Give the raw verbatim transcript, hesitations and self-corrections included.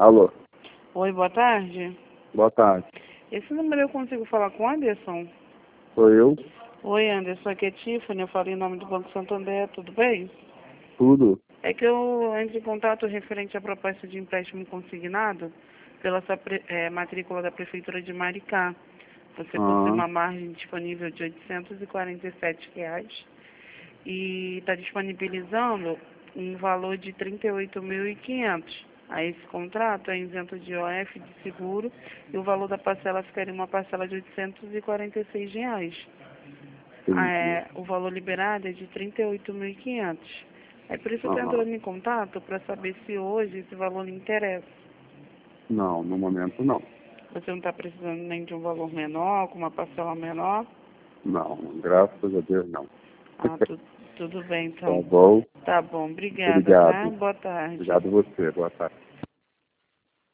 Alô, Oi, boa tarde. boa tarde. Esse número eu consigo falar com o Anderson? Sou eu? Oi, Anderson, aqui é Tiffany, eu falo em nome do Banco Santander, tudo bem? Tudo? É que eu entro em contato referente à proposta de empréstimo consignado pela sua pre- eh, matrícula da Prefeitura de Maricá. Você possui Ah, uma margem disponível de oitocentos e quarenta e sete reais e está disponibilizando um valor de trinta e oito mil e quinhentos. Aí esse contrato é isento de O F, de seguro, e o valor da parcela ficaria uma parcela de oitocentos e quarenta e seis reais. Ah, entendi. é, o valor liberado é de trinta e oito mil e quinhentos. É por isso que eu estou Aham. entrando em contato para saber se hoje esse valor lhe interessa. Não, no momento não. Você não está precisando nem de um valor menor, com uma parcela menor? Não, graças a Deus não. Ah, tu, tudo bem Tá então. bom? Tá bom, obrigada, tá? Obrigado. Boa tarde. Obrigado você, boa tarde.